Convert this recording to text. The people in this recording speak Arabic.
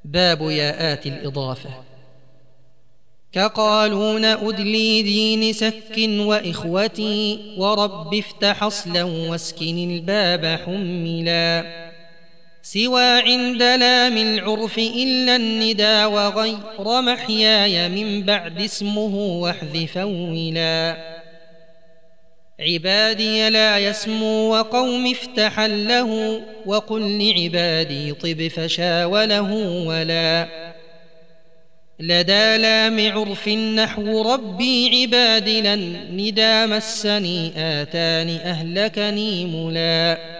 باب ياءات الإضافة. كقالون أدلي دين سك وإخوتي ورب افتح أصلا واسكن الباب حملا سوى عند لام العرف إلا الندى وغير محياي من بعد اسمه واحذفا ولا عبادي لا يسمو وقوم افتحا له وقل لعبادي طب فشاوله ولا لدى لام عرف نحو ربي عبادي لن ندى مسني آتاني أهلكني ملا